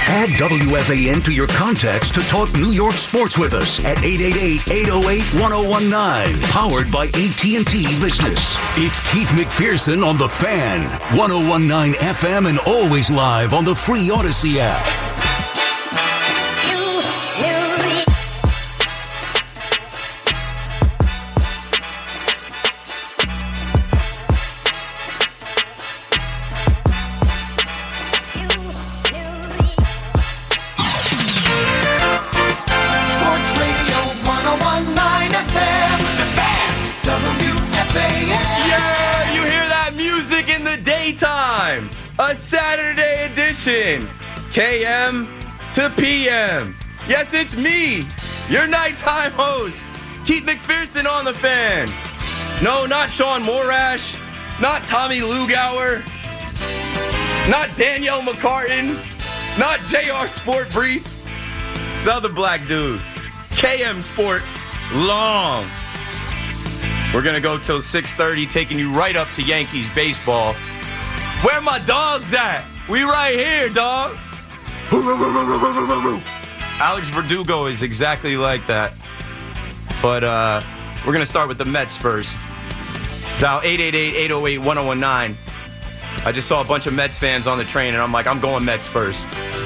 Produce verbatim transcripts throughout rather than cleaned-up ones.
Add W F A N to your contacts to talk New York sports with us at eight eight eight, eight oh eight, one oh one nine. Powered by A T and T Business. It's Keith McPherson on The Fan. one oh one nine F M and always live on the free Odyssey app. A Saturday edition, K M to P M. Yes, it's me, your nighttime host, Keith McPherson on The Fan. No, not Sean Morash, not Tommy Lugauer, not Danielle McCartan, not J R Sport Brief. This other black dude, K M Sport Long. We're going to go till six thirty, taking you right up to Yankees baseball. Where my dogs at? We right here, dog. Alex Verdugo is exactly like that. But uh, we're going to start with the Mets first. Dial eight eight eight, eight oh eight, one oh one nine. I just saw a bunch of Mets fans on the train, and I'm like, I'm going Mets first.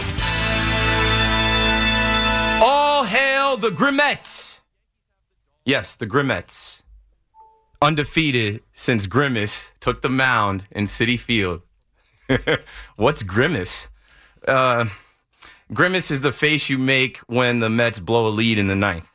All hail the Grimettes. Yes, the Grimettes. Undefeated since Grimace took the mound in Citi Field. What's Grimace? Uh, Grimace is the face you make when the Mets blow a lead in the ninth.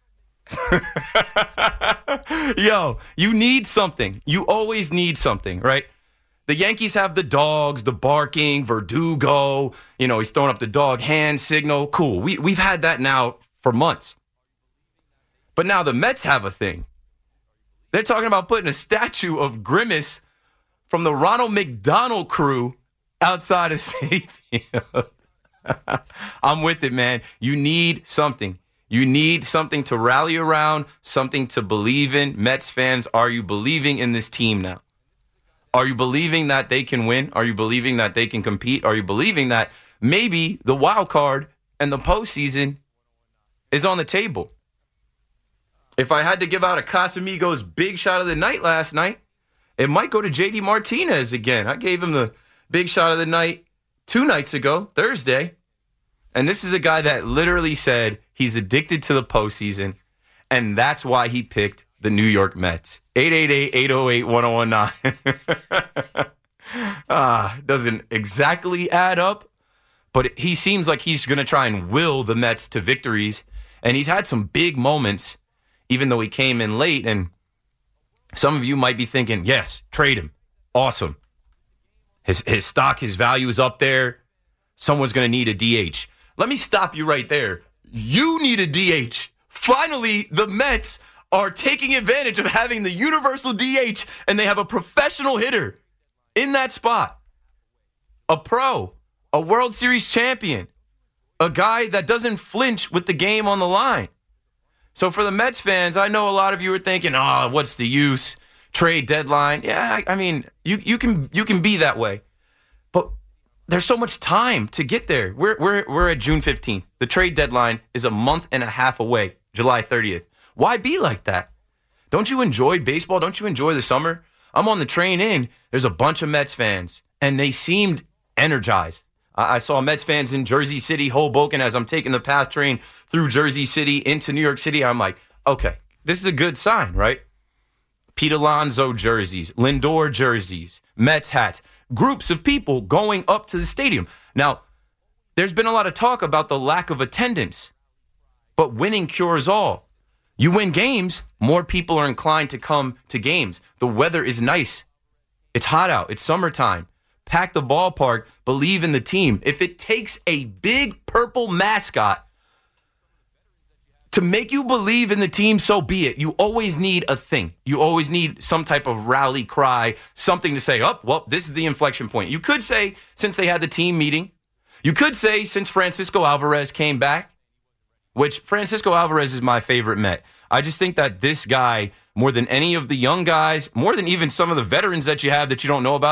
Yo, you need something. You always need something, right? The Yankees have the dogs, the barking, Verdugo. You know, he's throwing up the dog hand signal. Cool. We, we've had that now for months. But now the Mets have a thing. They're talking about putting a statue of Grimace from the Ronald McDonald crew outside of Citi Field. I'm with it, man. You need something. You need something to rally around, something to believe in. Mets fans, are you believing in this team now? Are you believing that they can win? Are you believing that they can compete? Are you believing that maybe the wild card and the postseason is on the table? If I had to give out a Casamigos big shot of the night last night, it might go to J D Martinez again. I gave him the big shot of the night two nights ago, Thursday. And this is a guy that literally said he's addicted to the postseason, and that's why he picked the New York Mets. eight eight eight, eight oh eight, one oh one nine. ah, doesn't exactly add up, but he seems like he's going to try and will the Mets to victories. And he's had some big moments, even though he came in late. And some of you might be thinking, yes, trade him. Awesome. His his stock, his value is up there. Someone's going to need a D H. Let me stop you right there. You need a D H. Finally, the Mets are taking advantage of having the universal D H, and they have a professional hitter in that spot. A pro, a World Series champion, a guy that doesn't flinch with the game on the line. So for the Mets fans, I know a lot of you are thinking, oh, what's the use? Trade deadline. Yeah, I, I mean, you you can you can be that way. But there's so much time to get there. We're we're we're at June fifteenth. The trade deadline is a month and a half away, July thirtieth. Why be like that? Don't you enjoy baseball? Don't you enjoy the summer? I'm on the train in. There's a bunch of Mets fans, and they seemed energized. I saw Mets fans in Jersey City, Hoboken, as I'm taking the PATH train through Jersey City into New York City. I'm like, okay, this is a good sign, right? Pete Alonso jerseys, Lindor jerseys, Mets hats, groups of people going up to the stadium. Now, there's been a lot of talk about the lack of attendance, but winning cures all. You win games, more people are inclined to come to games. The weather is nice. It's hot out. It's summertime. Pack the ballpark, believe in the team. If it takes a big purple mascot to make you believe in the team, so be it. You always need a thing. You always need some type of rally cry, something to say, oh, well, this is the inflection point. You could say, since they had the team meeting. You could say, since Francisco Alvarez came back, which Francisco Alvarez is my favorite Met. I just think that this guy, more than any of the young guys, more than even some of the veterans that you have that you don't know about,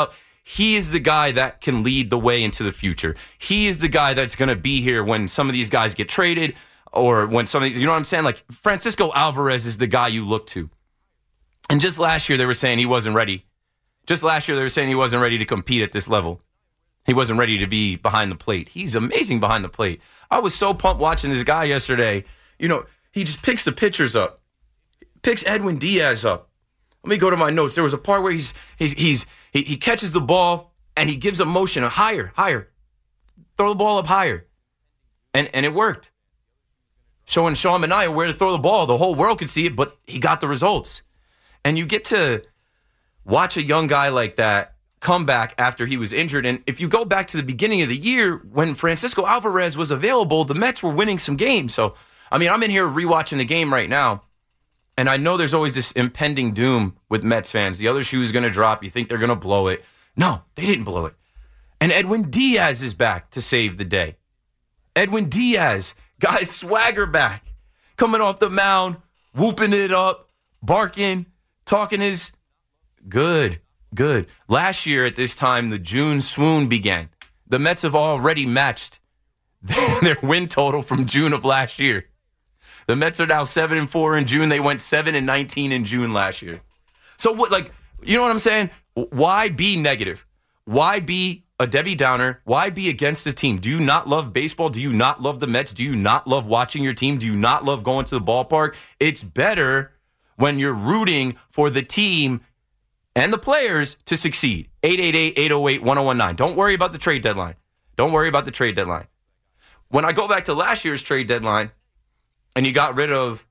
he is the guy that can lead the way into the future. He is the guy that's going to be here when some of these guys get traded or when some of these, you know what I'm saying? Like Francisco Alvarez is the guy you look to. And just last year they were saying he wasn't ready. Just last year they were saying he wasn't ready to compete at this level. He wasn't ready to be behind the plate. He's amazing behind the plate. I was so pumped watching this guy yesterday. You know, he just picks the pitchers up. Picks Edwin Diaz up. Let me go to my notes. There was a part where he's he's he's he, he catches the ball and he gives a motion, a higher, higher. Throw the ball up higher. And and it worked. Showing Sean Manaea where to throw the ball. The whole world could see it, but he got the results. And you get to watch a young guy like that come back after he was injured. And if you go back to the beginning of the year, when Francisco Alvarez was available, the Mets were winning some games. So, I mean, I'm in here rewatching the game right now, and I know there's always this impending doom with Mets fans. The other shoe is going to drop. You think they're going to blow it. No, they didn't blow it. And Edwin Diaz is back to save the day. Edwin Diaz, guys, swagger back. Coming off the mound, whooping it up, barking, talking his good. Good. Last year at this time, the June swoon began. The Mets have already matched their, their win total from June of last year. The Mets are now seven and four in June. They went seven and nineteen in June last year. So what? Like, you know what I'm saying? Why be negative? Why be a Debbie Downer? Why be against the team? Do you not love baseball? Do you not love the Mets? Do you not love watching your team? Do you not love going to the ballpark? It's better when you're rooting for the team and the players to succeed. eight eight eight, eight oh eight, one oh one nine. Don't worry about the trade deadline. Don't worry about the trade deadline. When I go back to last year's trade deadline, and you got rid of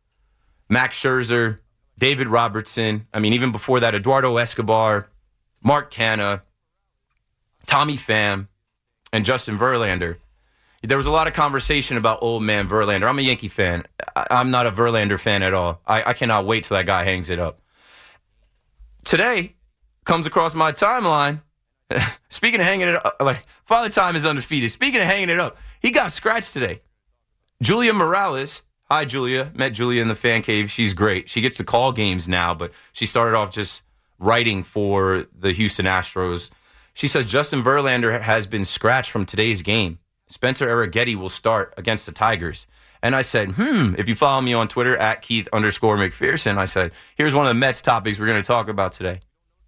Max Scherzer, David Robertson, I mean, even before that, Eduardo Escobar, Mark Canha, Tommy Pham, and Justin Verlander, there was a lot of conversation about old man Verlander. I'm a Yankee fan. I- I'm not a Verlander fan at all. I-, I cannot wait till that guy hangs it up. Today comes across my timeline. Speaking of hanging it up, like Father Time is undefeated. Speaking of hanging it up, he got scratched today. Julia Morales. Hi, Julia. Met Julia in the fan cave. She's great. She gets to call games now, but she started off just writing for the Houston Astros. She says Justin Verlander has been scratched from today's game. Spencer Arrighetti will start against the Tigers. And I said, hmm, if you follow me on Twitter, at Keith underscore McPherson, I said, here's one of the Mets topics we're going to talk about today.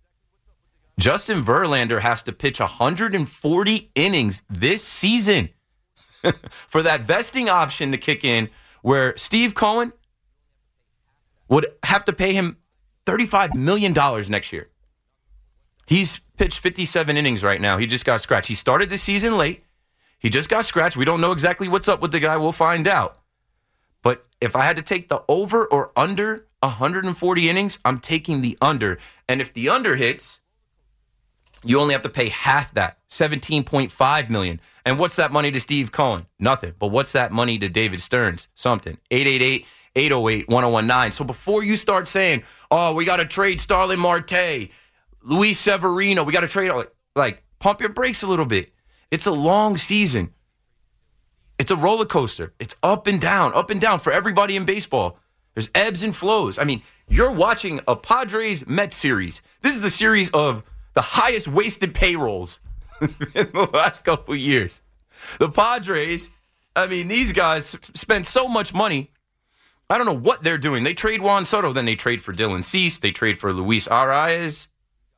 Justin Verlander has to pitch one hundred forty innings this season for that vesting option to kick in, where Steve Cohen would have to pay him thirty-five million dollars next year. He's pitched fifty-seven innings right now. He just got scratched. He started the season late. He just got scratched. We don't know exactly what's up with the guy. We'll find out. But if I had to take the over or under one hundred forty innings, I'm taking the under. And if the under hits, you only have to pay half that, seventeen point five million dollars. And what's that money to Steve Cohen? Nothing. But what's that money to David Stearns? Something. eight eight eight, eight oh eight, one oh one nine. So before you start saying, oh, we got to trade Starling Marte, Luis Severino, we got to trade, like, pump your brakes a little bit. It's a long season. It's a roller coaster. It's up and down, up and down for everybody in baseball. There's ebbs and flows. I mean, you're watching a Padres-Mets series. This is the series of the highest wasted payrolls in the last couple of years. The Padres, I mean, these guys spent so much money. I don't know what they're doing. They trade Juan Soto, then they trade for Dylan Cease. They trade for Luis Arias.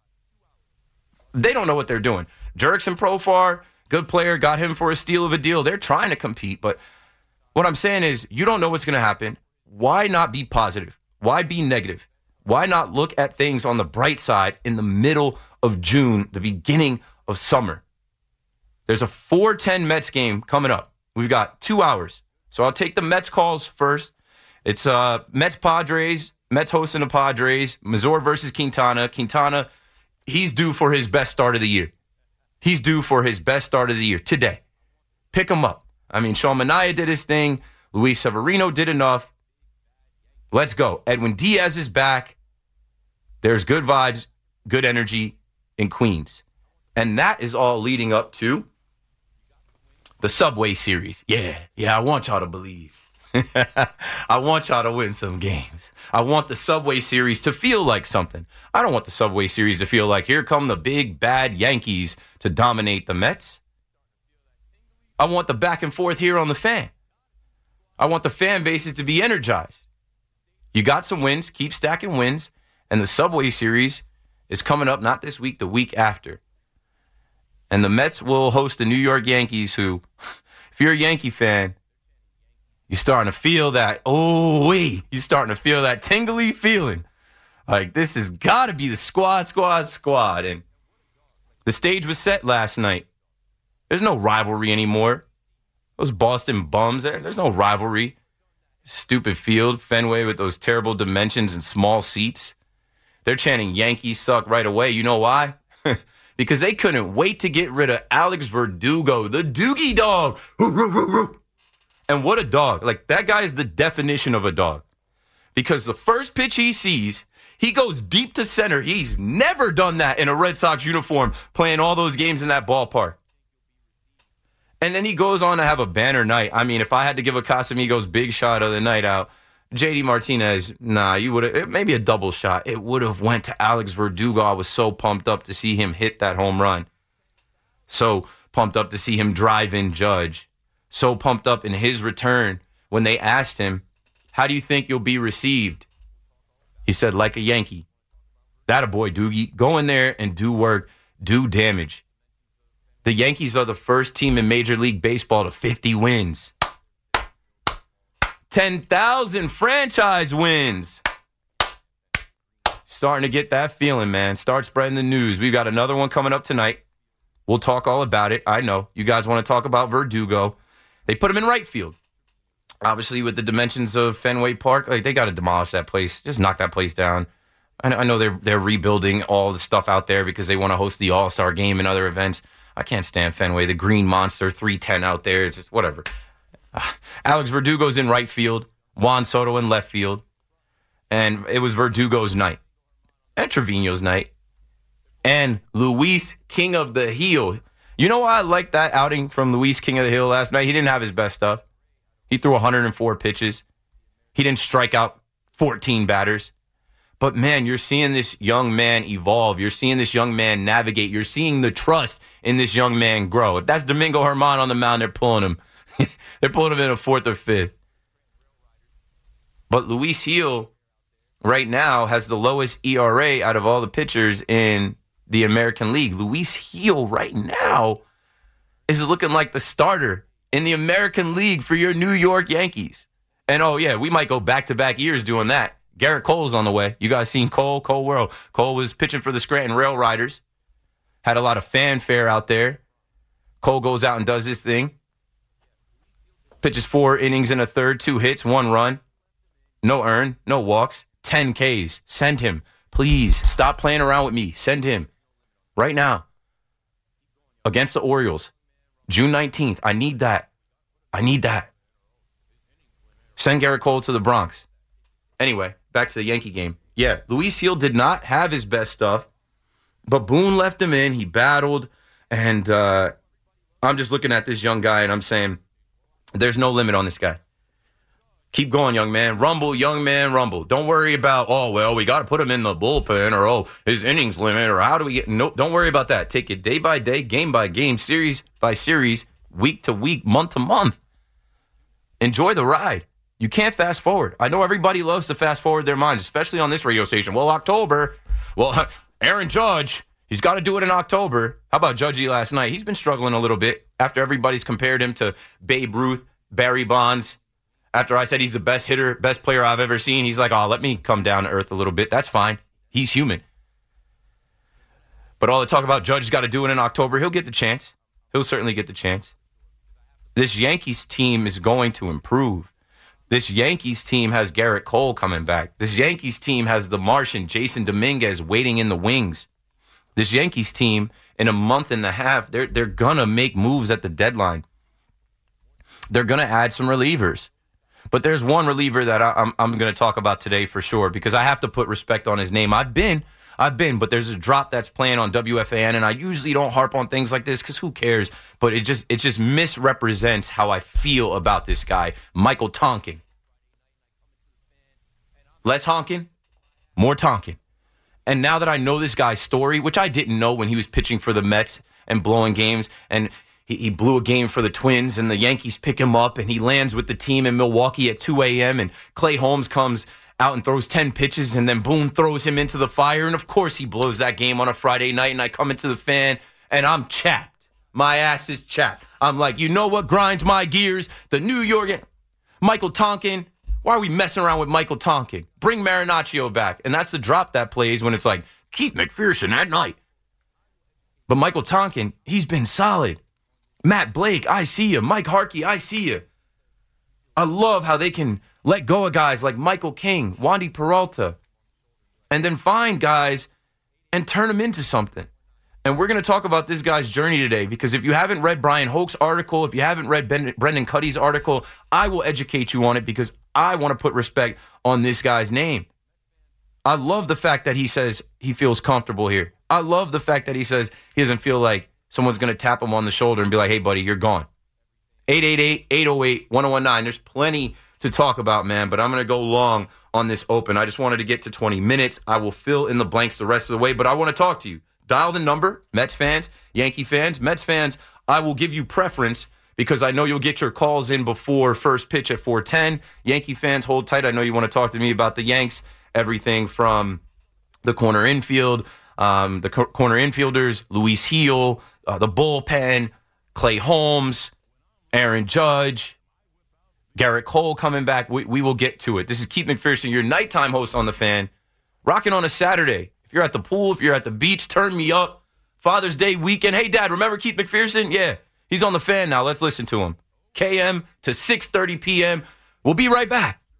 They don't know what they're doing. Jurickson Profar, good player, got him for a steal of a deal. They're trying to compete, but what I'm saying is you don't know what's going to happen. Why not be positive? Why be negative? Why not look at things on the bright side in the middle of June, the beginning of summer? There's a four ten Mets game coming up. We've got two hours. So I'll take the Mets calls first. It's uh, Mets-Padres, Mets hosting the Padres, Mazur versus Quintana. Quintana, he's due for his best start of the year. He's due for his best start of the year today. Pick him up. I mean, Sean Manaea did his thing. Luis Severino did enough. Let's go. Edwin Diaz is back. There's good vibes, good energy in Queens. And that is all leading up to the Subway Series. Yeah, yeah, I want y'all to believe. I want y'all to win some games. I want the Subway Series to feel like something. I don't want the Subway Series to feel like here come the big, bad Yankees to dominate the Mets. I want the back and forth here on the Fan. I want the fan bases to be energized. You got some wins, keep stacking wins, and the Subway Series is coming up not this week, the week after. And the Mets will host the New York Yankees who, if you're a Yankee fan, you're starting to feel that, oh, wait, you're starting to feel that tingly feeling. Like, this has got to be the squad, squad, squad. And the stage was set last night. There's no rivalry anymore. Those Boston bums, there, there's no rivalry. Stupid field, Fenway with those terrible dimensions and small seats. They're chanting Yankees suck right away. You know why? Because they couldn't wait to get rid of Alex Verdugo, the Doogie dog. And what a dog. Like, that guy is the definition of a dog. Because the first pitch he sees, he goes deep to center. He's never done that in a Red Sox uniform, playing all those games in that ballpark. And then he goes on to have a banner night. I mean, if I had to give a Casamigos big shot of the night out, J D Martinez, nah, you would have, maybe a double shot. It would have went to Alex Verdugo. I was so pumped up to see him hit that home run. So pumped up to see him drive in Judge. So pumped up in his return when they asked him, how do you think you'll be received? He said, like a Yankee. That a boy, Doogie. Go in there and do work, do damage. The Yankees are the first team in Major League Baseball to fifty wins. ten thousand franchise wins. Starting to get that feeling, man. Start spreading the news. We've got another one coming up tonight. We'll talk all about it. I know. You guys want to talk about Verdugo. They put him in right field. Obviously, with the dimensions of Fenway Park, like, they got to demolish that place. Just knock that place down. I know, I know they're they're rebuilding all the stuff out there because they want to host the All-Star Game and other events. I can't stand Fenway. The Green Monster, three ten out there. It's just whatever. Uh, Alex Verdugo's in right field. Juan Soto in left field. And it was Verdugo's night. And Trevino's night. And Luis King of the Hill. You know why I like that outing from Luis King of the Hill last night? He didn't have his best stuff. He threw one hundred four pitches. He didn't strike out fourteen batters. But, man, you're seeing this young man evolve. You're seeing this young man navigate. You're seeing the trust in this young man grow. If that's Domingo Germán on the mound, they're pulling him. They're pulling him in a fourth or fifth. But Luis Hill right now has the lowest E R A out of all the pitchers in the American League. Luis Hill right now is looking like the starter in the American League for your New York Yankees. And, oh, yeah, we might go back-to-back years doing that. Garrett Cole's on the way. You guys seen Cole? Cole World. Cole was pitching for the Scranton Rail Riders. Had a lot of fanfare out there. Cole goes out and does his thing. Pitches four innings and a third, two hits, one run. No earn, no walks, ten Ks. Send him. Please, stop playing around with me. Send him. Right now. Against the Orioles. June nineteenth. I need that. I need that. Send Garrett Cole to the Bronx. Anyway, back to the Yankee game. Yeah, Luis Hill did not have his best stuff, but Boone left him in. He battled, and uh, I'm just looking at this young guy, and I'm saying, there's no limit on this guy. Keep going, young man. Rumble, young man, rumble. Don't worry about, oh, well, we got to put him in the bullpen, or, oh, his innings limit, or how do we get... No, don't worry about that. Take it day by day, game by game, series by series, week to week, month to month. Enjoy the ride. You can't fast forward. I know everybody loves to fast forward their minds, especially on this radio station. Well, October. Well, Aaron Judge, he's got to do it in October. How about Judgey last night? He's been struggling a little bit after everybody's compared him to Babe Ruth, Barry Bonds. After I said he's the best hitter, best player I've ever seen, he's like, oh, let me come down to earth a little bit. That's fine. He's human. But all the talk about Judge's got to do it in October, he'll get the chance. He'll certainly get the chance. This Yankees team is going to improve. This Yankees team has Garrett Cole coming back. This Yankees team has the Martian, Jason Dominguez, waiting in the wings. This Yankees team, in a month and a half, they're, they're going to make moves at the deadline. They're going to add some relievers. But there's one reliever that I, I'm, I'm going to talk about today for sure because I have to put respect on his name. I've been I've been, but there's a drop that's playing on W F A N, and I usually don't harp on things like this because who cares? But it just it just misrepresents how I feel about this guy, Michael Tonkin. Less honking, more tonkin. And now that I know this guy's story, which I didn't know when he was pitching for the Mets and blowing games, and he, he blew a game for the Twins, and the Yankees pick him up, and he lands with the team in Milwaukee at two a.m., and Clay Holmes comes out and throws ten pitches, and then Boone throws him into the fire, and of course he blows that game on a Friday night, and I come into the Fan, and I'm chapped. My ass is chapped. I'm like, you know what grinds my gears? The New York... Michael Tonkin. Why are we messing around with Michael Tonkin? Bring Marinaccio back. And that's the drop that plays when it's like, Keith McPherson at night. But Michael Tonkin, he's been solid. Matt Blake, I see you. Mike Harkey, I see you. I love how they can let go of guys like Michael King, Wandy Peralta, and then find guys and turn them into something. And we're going to talk about this guy's journey today because if you haven't read Brian Hoke's article, if you haven't read ben, Brendan Cuddy's article, I will educate you on it because I want to put respect on this guy's name. I love the fact that he says he feels comfortable here. I love the fact that he says he doesn't feel like someone's going to tap him on the shoulder and be like, hey, buddy, you're gone. eight eight eight, eight oh eight, one oh one nine. There's plenty to talk about, man, but I'm going to go long on this open. I just wanted to get to twenty minutes. I will fill in the blanks the rest of the way, but I want to talk to you. Dial the number, Mets fans, Yankee fans, Mets fans. I will give you preference because I know you'll get your calls in before first pitch at four ten. Yankee fans, hold tight. I know you want to talk to me about the Yanks, everything from the corner infield, um, the co- corner infielders, Luis Gil, uh, the bullpen, Clay Holmes, Aaron Judge, Garrett Cole coming back. We, we will get to it. This is Keith McPherson, your nighttime host on The Fan, rocking on a Saturday. If you're at the pool, if you're at the beach, turn me up. Father's Day weekend. Hey, Dad, remember Keith McPherson? Yeah, he's on The Fan now. Let's listen to him. K M to six thirty p.m. We'll be right back.